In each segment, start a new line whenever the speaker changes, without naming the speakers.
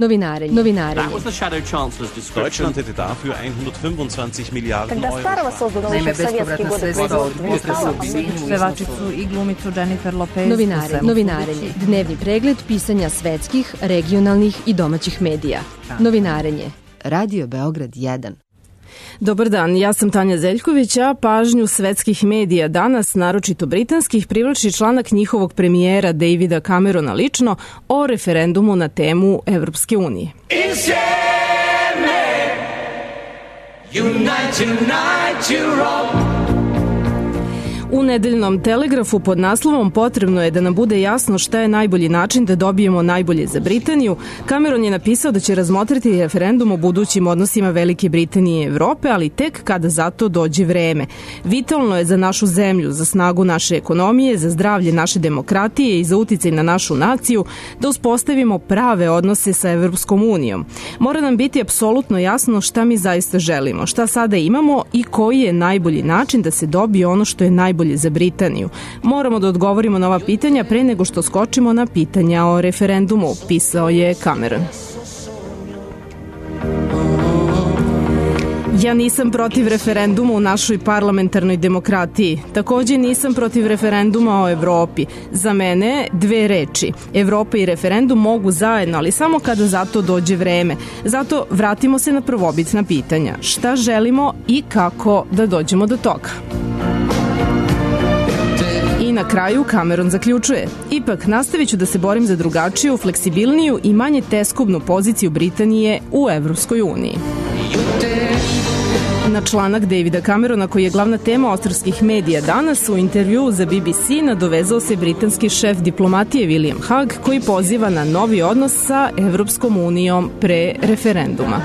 Novinarenje.
Deutschland hätte dafür 125 Milijarden
Тогда
Euro.
старого созданного еще в советские годы производства не стало.
Pevačicu i glumicu Jennifer Lopez.
Novinarenje. Dnevni pregled pisanja svetskih, regionalnih i domaćih medija. Novinarenje. Radio Beograd 1.
Dobar dan, ja sam Tanja Zeljković, a pažnju svetskih medija danas, naročito britanskih, privlači članak njihovog premijera Davida Camerona lično o referendumu na temu Evropske unije. U nedeljnom Telegrafu pod naslovom "Potrebno je da nam bude jasno šta je najbolji način da dobijemo najbolje za Britaniju", Cameron je napisao da će razmotriti referendum o budućim odnosima Velike Britanije i Evrope, ali tek kada za to dođe vreme. Vitalno je za našu zemlju, za snagu naše ekonomije, za zdravlje naše demokratije i za uticaj na našu naciju da uspostavimo prave odnose sa Evropskom unijom. Mora nam biti apsolutno jasno šta mi zaista želimo, šta sada imamo i koji je najbolji način da se dobije ono što je najbolje za Britaniju. Moramo da odgovorimo na ova pitanja pre nego što skočimo na pitanja o referendumu, pisao je Cameron. Ja nisam protiv referenduma u našoj parlamentarnoj demokratiji. Takođe nisam protiv referenduma o Evropi. Za mene dve reči. Evropa i referendum mogu zajedno, ali samo kada za to dođe vreme. Zato vratimo se na prvobitna pitanja. Šta želimo i kako da dođemo do toga? I na kraju Cameron zaključuje: ipak nastavit ću da se borim za drugačiju, fleksibilniju i manje teskobnu poziciju Britanije u Evropskoj uniji. Na članak Davida Camerona, koji je glavna tema australskih medija danas, u intervjuu za BBC nadovezao se britanski šef diplomatije William Hague, koji poziva na novi odnos sa Evropskom unijom pre referenduma.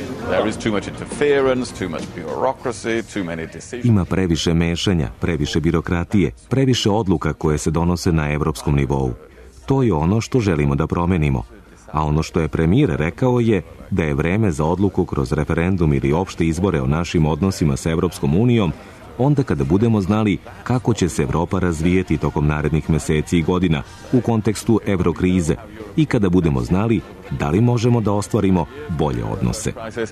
Ima previše mešanja, previše birokratije, previše odluka koje se donose na evropskom nivou. To je ono što želimo da promenimo. A ono što je premijer rekao je da je vreme za odluku kroz referendum ili opšte izbore o našim odnosima sa Evropskom unijom onda kada budemo znali kako će se Evropa razvijeti tokom narednih meseci i godina u kontekstu evrokrize i kada budemo znali da li možemo da ostvarimo bolje odnose.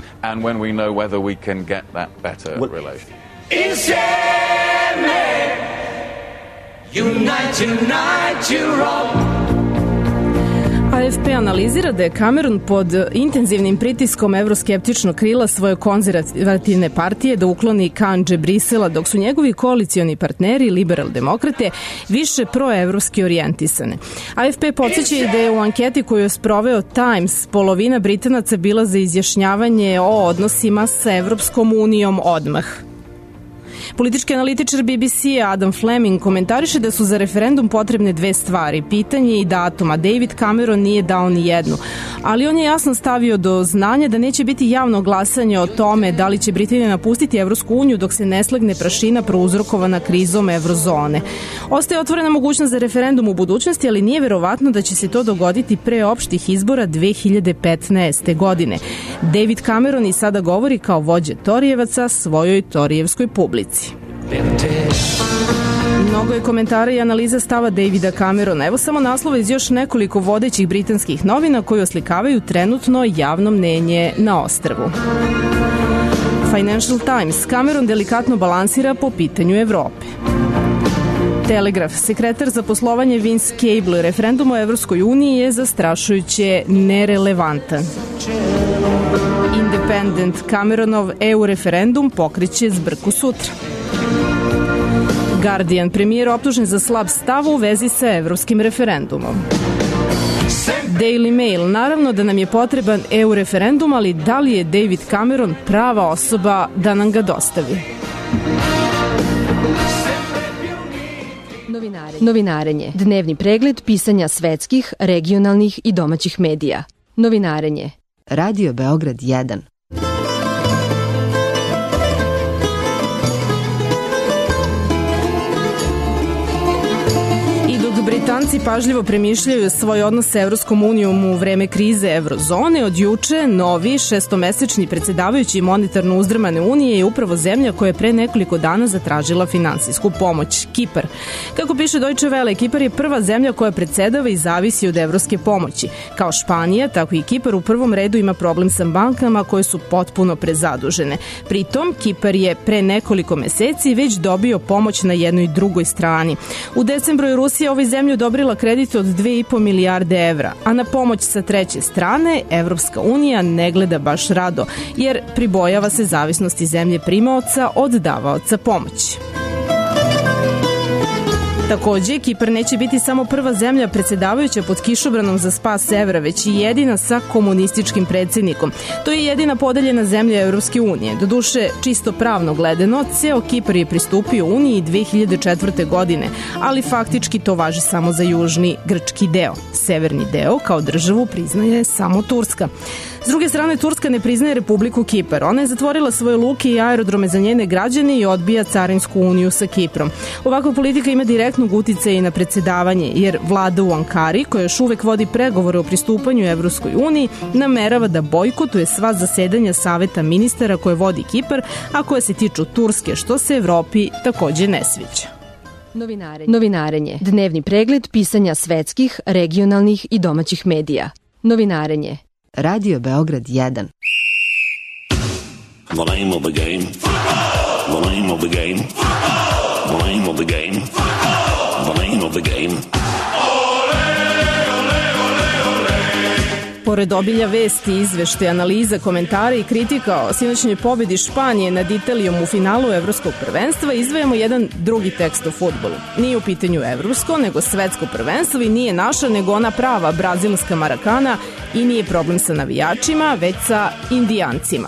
AFP analizira da je Cameron pod intenzivnim pritiskom evroskeptičnog krila svoje konzervativne partije da ukloni kandže Brisela, dok su njegovi koalicioni partneri, liberal-demokrate, više proevropski orijentisane. AFP podsjeća i da je u anketi koju je sproveo Times polovina Britanaca bila za izjašnjavanje o odnosima sa Evropskom unijom odmah. Politički analitičar BBC-a Adam Fleming komentariše da su za referendum potrebne dve stvari, pitanje i datum, a David Cameron nije dao ni jednu. Ali on je jasno stavio do znanja da neće biti javno glasanje o tome da li će Britanija napustiti Evropsku uniju dok se ne slegne prašina prouzrokovana krizom evrozone. Ostaje otvorena mogućnost za referendum u budućnosti, ali nije verovatno da će se to dogoditi pre opštih izbora 2015. godine. David Cameron i sada govori kao vođa Torijevaca svojoj torijevskoj publici. Mnogo je komentara i analiza stava Davida Camerona. Evo samo naslova iz još nekoliko vodećih britanskih novina koji oslikavaju trenutno javno mnenje na ostrvu. Financial Times: Cameron delikatno balansira po pitanju Evrope. Telegraf: sekretar za poslovanje Vince Cable: referendum o Evropskoj uniji je zastrašujuće nerelevantan. Independent: Cameronov EU referendum pokreće zbrku sutra. Guardian: premijer optužen za slab stav u vezi sa evropskim referendumom. Daily Mail: naravno da nam je potreban EU referendum, ali da li je David Cameron prava osoba da nam ga dostavi?
Novinarenje. Dnevni pregled pisanja svetskih, regionalnih i domaćih medija. Novinarenje. Radio Beograd 1.
Britanci pažljivo premišljaju svoj odnos sa Evropskom unijom u vreme krize eurozone. Od juče novi šestomesečni predsjedavajući monetarno uzdrmane unije je upravo zemlja koja je pre nekoliko dana zatražila finansijsku pomoć, Kipar. Kako piše Deutsche Welle, Kipar je prva zemlja koja predsedava i zavisi od evropske pomoći. Kao Španija, tako i Kipar u prvom redu ima problem sa bankama koje su potpuno prezadužene. Pritom, Kipar je pre nekoliko meseci već dobio pomoć na jednoj drugoj strani. U decembru je Rusija ovoj zemlji odobrila kredit od 2,5 milijarde evra, a na pomoć sa treće strane Evropska unija ne gleda baš rado, jer pribojava se zavisnosti zemlje primaoca od davaoca pomoći. Takođe, Kipar neće biti samo prva zemlja predsjedavajuća pod kišobranom za spas evra, već i jedina sa komunističkim predsjednikom. To je jedina podeljena zemlja Evropske unije. Doduše, čisto pravno gledano, ceo Kipar je pristupio Uniji 2004. godine, ali faktički to važi samo za južni grčki deo. Severni deo kao državu priznaje samo Turska. S druge strane, Turska ne priznaje Republiku Kipar. Ona je zatvorila svoje luke i aerodrome za njene građane i odbija carinsku uniju sa Kiprom. Ovakva politika ima direktnog uticaja i na predsjedavanje, jer vlada u Ankari, koja još uvek vodi pregovore o pristupanju Evropskoj uniji, namerava da bojkotuje sva zasedanja saveta ministara koje vodi Kipar, a koje se tiču Turske, što se Evropi takođe ne sviđa.
Novinarenje. Dnevni pregled pisanja svetskih, regionalnih i domaćih medija. Novinarenje. Radio Beograd 1.
The name of the game. The name of the game. The name of the game. The name of the game.
Pored obilja vesti, izveštaja, analiza, komentara i kritika o sinoćnjoj pobedi Španije nad Italijom u finalu Evropskog prvenstva, izdvajamo jedan drugi tekst o fudbalu. Nije u pitanju evropsko, nego svetsko prvenstvo i nije naša, nego ona prava brazilska Marakana i nije problem sa navijačima, već sa Indijancima.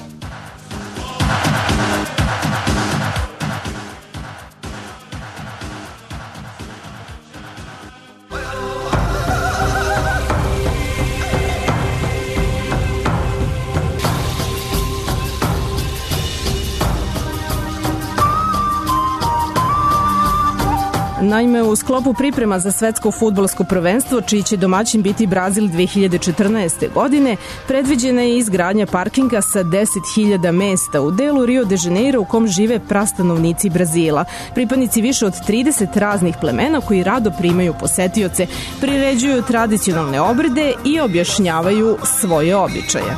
Naime, u sklopu priprema za svetsko fudbalsko prvenstvo, čiji će domaćin biti Brazil 2014. godine, predviđena je izgradnja parkinga sa 10.000 mesta u delu Rio de Janeiro u kom žive prastanovnici Brazila. Pripadnici više od 30 raznih plemena koji rado primaju posetioce, priređuju tradicionalne obrede i objašnjavaju svoje običaje.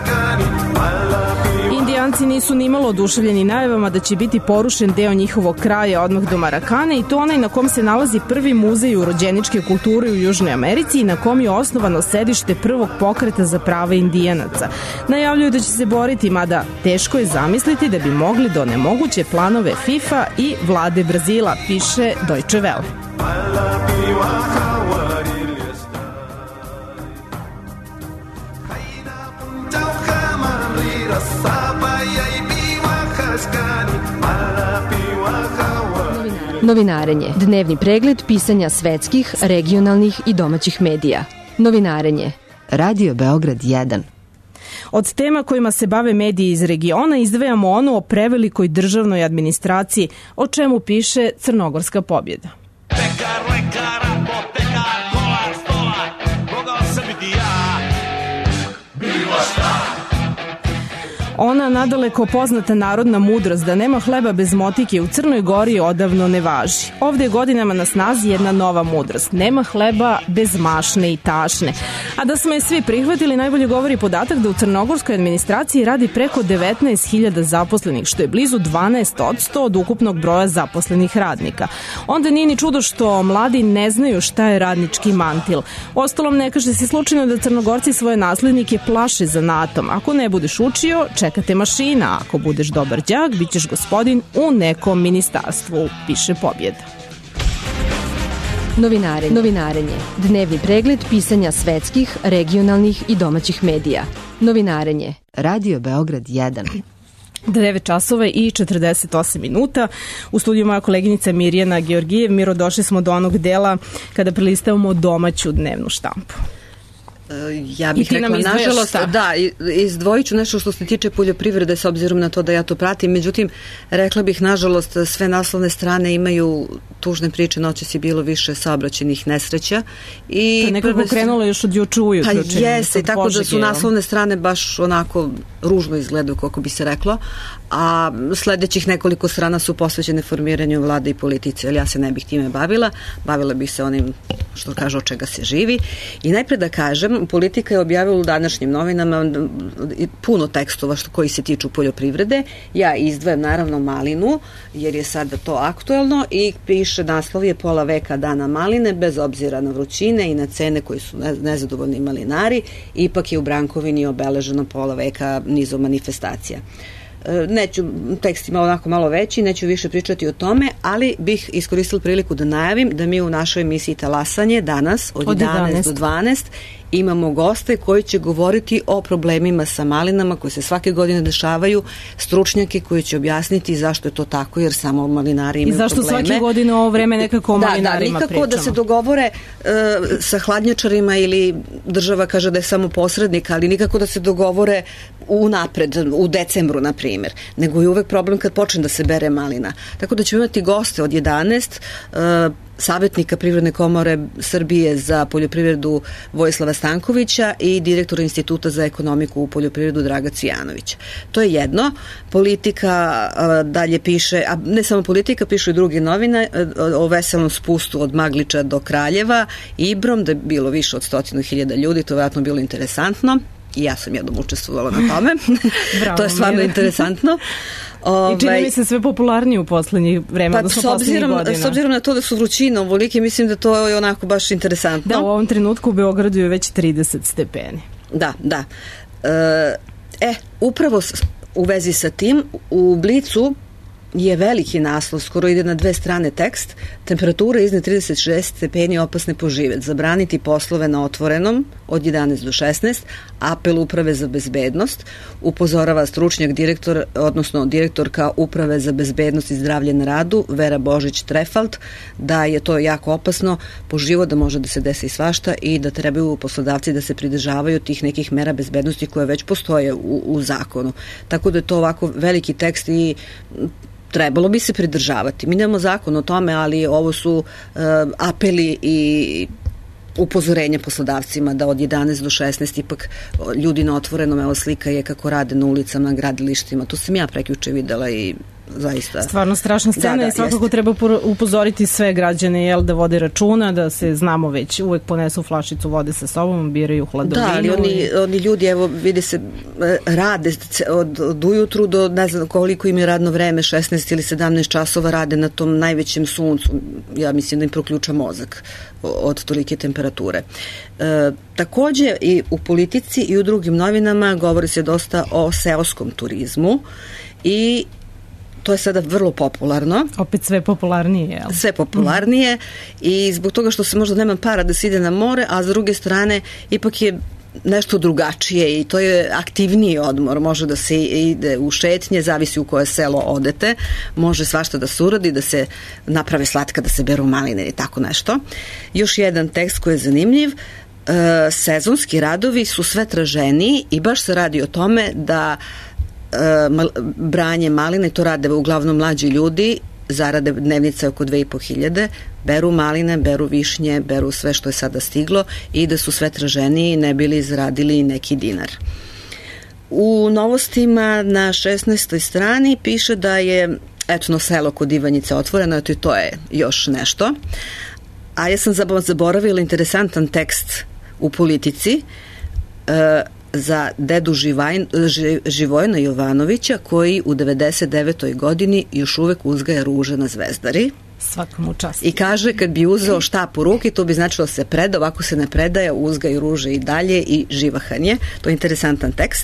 Indijanci nisu nimalo oduševljeni najavama da će biti porušen deo njihovog kraja odmah do Marakane i to onaj na kom se nalazi prvi muzej urođeničke kulture u Južnoj Americi i na kom je osnovano sedište prvog pokreta za prava Indijanaca. Najavljuju da će se boriti, mada teško je zamisliti da bi mogli da onemoguće planove FIFA i vlade Brazila, piše Deutsche Welle.
Novinarenje. Dnevni pregled pisanja svetskih, regionalnih i domaćih medija. Novinarenje. Radio Beograd 1.
Od tema kojima se bave mediji iz regiona izdvajamo ono o prevelikoj državnoj administraciji, o čemu piše Crnogorska pobjeda.
Pekar, lekar, apotekar, kolar, stolar, mogao sam biti ja. Bilo šta.
Ona nadaleko poznata narodna mudrost da nema hleba bez motike u Crnoj Gori odavno ne važi. Ovde je godinama na snazi jedna nova mudrost. Nema hleba bez mašne i tašne. A da smo je svi prihvatili, najbolje govori podatak da u crnogorskoj administraciji radi preko 19.000 zaposlenih, što je blizu 12% od ukupnog broja zaposlenih radnika. Onda nije ni čudo što mladi ne znaju šta je radnički mantil. Ostalom, ne kaže se slučajno da Crnogorci svoje naslednike plaše zanatom. Ako ne budeš učio, čekate mašina, ako budeš dobar đak, bit ćeš gospodin u nekom ministarstvu, piše Pobjeda.
Novinarenje. Dnevni pregled pisanja svetskih, regionalnih i domaćih medija. Novinarenje. Radio Beograd 1.
9 časova i 48 minuta. U studiju moja koleginica Mirjana Georgijev. Miro, došli smo do onog dela kada prelistavamo domaću dnevnu štampu.
Ja bih rekla, nažalost, da, izdvojit ću nešto što se tiče poljoprivrede s obzirom na to da ja to pratim, međutim, rekla bih, nažalost, sve naslovne strane imaju tužne priče, noćas je bilo više saobraćajnih nesreća. I
to je nekako krenulo još od juče ujutro.
Pa jeste, tako da su naslovne strane baš onako ružno izgledaju, kako bi se reklo, a sledećih nekoliko strana su posvećene formiranju vlade i politici, ali ja se ne bih time bavila bih se onim što kaže od čega se živi. I najpre da kažem, Politika je objavila u današnjim novinama puno tekstova koji se tiču poljoprivrede. Ja izdvajam naravno malinu, jer je sada to aktuelno i piše, naslov je pola veka dana maline, bez obzira na vrućine i na cene koji su nezadovoljni malinari, ipak je u Brankovini obeleženo pola veka nizom manifestacija. Tekst ima onako malo veći, neću više pričati o tome, ali bih iskoristila priliku da najavim da mi u našoj emisiji Talasanje danas od 11 do 12 imamo goste koji će govoriti o problemima sa malinama koji se svake godine dešavaju, stručnjake koji će objasniti zašto je to tako, jer samo malinari imaju probleme.
I zašto svake godine ovo vreme nekako o malinarima
nikako
pričamo.
Da se dogovore sa hladnjačarima ili država kaže da je samo posrednik, ali nikako da se dogovore unapred, u decembru, na primjer. Nego je uvek problem kad počne da se bere malina. Tako da ćemo imati goste od 11, savjetnika Privredne komore Srbije za poljoprivredu Vojislava Stankovića i direktora Instituta za ekonomiku u poljoprivredu Draga Cvijanovića. To je jedno. Politika dalje piše, a ne samo Politika, pišu i druge novine o veselom spustu od Magliča do Kraljeva, Ibrom, da je bilo više od 100.000 ljudi, to je vjerojatno bilo interesantno. I ja sam jednom učestvovala na tome. To je stvarno interesantno.
I čini mi se sve popularnije u poslednjih vremena, odnosno poslednjih godina.
S obzirom na to da su vrućine ovolike, mislim da to je onako baš interesantno.
Da, u ovom trenutku u Beogradu je već 30 stepeni.
Da. Upravo u vezi sa tim, u Blicu je veliki naslov, skoro ide na 2 strane tekst, temperatura iznad 36 stepeni opasne po život, zabraniti poslove na otvorenom od 11 do 16, apel uprave za bezbednost, upozorava stručnjak direktorka uprave za bezbednost i zdravlje na radu, Vera Božić-Trefalt, da je to jako opasno po život, da može da se desi svašta i da trebaju poslodavci da se pridržavaju tih nekih mera bezbednosti koje već postoje u zakonu. Tako da je to ovako veliki tekst i trebalo bi se pridržavati. Mi nemamo zakon o tome, ali ovo su apeli i upozorenje poslodavcima da od 11 do 16 ipak ljudi na otvorenom, evo slika je kako rade na ulicama, na gradilištima. To sam ja prekjuče videla i zaista.
Stvarno strašna scena i svakako treba upozoriti sve građane da vode računa, da se znamo već uvek ponesu flašicu vode sa sobom, biraju hladovinu.
Da, ali oni ljudi, evo vidi se, rade od ujutru do ne znam koliko im je radno vreme, 16 ili 17 časova rade na tom najvećem suncu. Ja mislim da im proključa mozak od tolike temperature. Takođe i u Politici i u drugim novinama govori se dosta o seoskom turizmu i to je sada vrlo popularno.
Opet sve popularnije, jel?
Sve popularnije i zbog toga što se možda nema para da se ide na more, a s druge strane ipak je nešto drugačije i to je aktivniji odmor, može da se ide u šetnje, zavisi u koje selo odete, može svašta da se uradi, da se naprave slatka, da se beru maline i tako nešto. Još jedan tekst koji je zanimljiv, sezonski radovi su sve traženiji i baš se radi o tome da branje maline, to rade uglavnom mlađi ljudi, zarade dnevnice oko 2.500, beru maline, beru višnje, beru sve što je sada stiglo i da su sve traženiji, ne bili izradili neki dinar. U novostima na 16. strani piše da je etno selo kod Ivanjice otvoreno, eto i to je još nešto. A ja sam zaboravila interesantan tekst u Politici za dedu Živojna Jovanovića koji u 99. godini još uvek uzgaja ruže na Zvezdari.
Svakom u čast.
I kaže kad bi uzeo štap u ruke, to bi značilo se preda, ovako se ne predaje, uzgaju ruže i dalje i živahanje. To je interesantan tekst.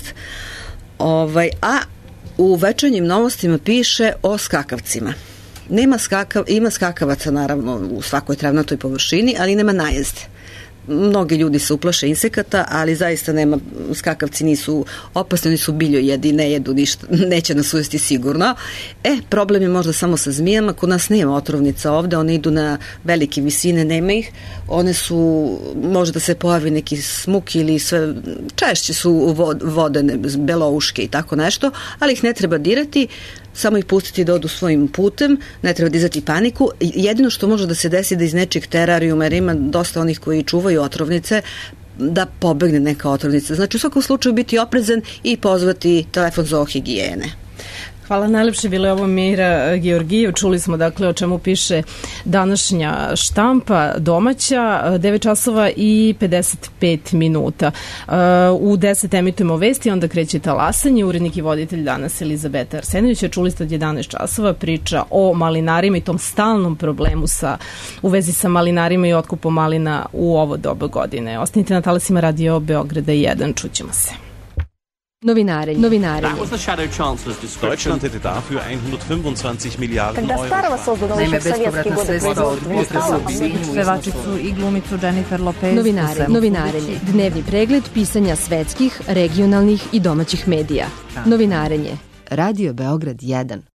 A u Večernjim novostima piše o skakavcima. Ima skakavaca naravno u svakoj travnatoj površini, ali nema najezde. mnogi ljudi se uplaše insekata, ali zaista nema, skakavci nisu opasni, oni su biljojedi, ne jedu ništa, neće nas ujesti sigurno. Problem je možda samo sa zmijama, kod nas nema otrovnica ovde, one idu na velike visine, nema ih, one su, može da se pojavi neki smuk ili sve, češće su vodene, belouške i tako nešto, ali ih ne treba dirati, samo ih pustiti da odu svojim putem, ne treba dizati paniku. Jedino što može da se desi da iz nečeg terarijuma, jer ima dosta onih koji čuvaju otrovnice, da pobegne neka otrovnica. Znači u svakom slučaju biti oprezan i pozvati telefon zoohigijene.
Hvala najlepše, bilo je ovo Mira Georgijev. Čuli smo dakle o čemu piše današnja štampa domaća, 9 časova i 55 minuta. U 10 emitujemo vesti, onda kreće talasanje. Urednik i voditelj danas Elizabeta Arsenović. Čuli ste od 11 časova priča o malinarima i tom stalnom problemu u vezi sa malinarima i otkupom malina u ovo doba godine. Ostanite na talasima Radio Beograda 1, čućemo se.
Novinari.
Deutschland hätte dafür 125 Milliarden Euro.
Naime, bespovratna sredstva od potresa u Sinju.
Pevačicu i glumicu Jennifer Lopez.
Novinarenje. Dnevni pregled pisanja svetskih, regionalnih i domaćih medija. Novinarenje. Radio Beograd 1.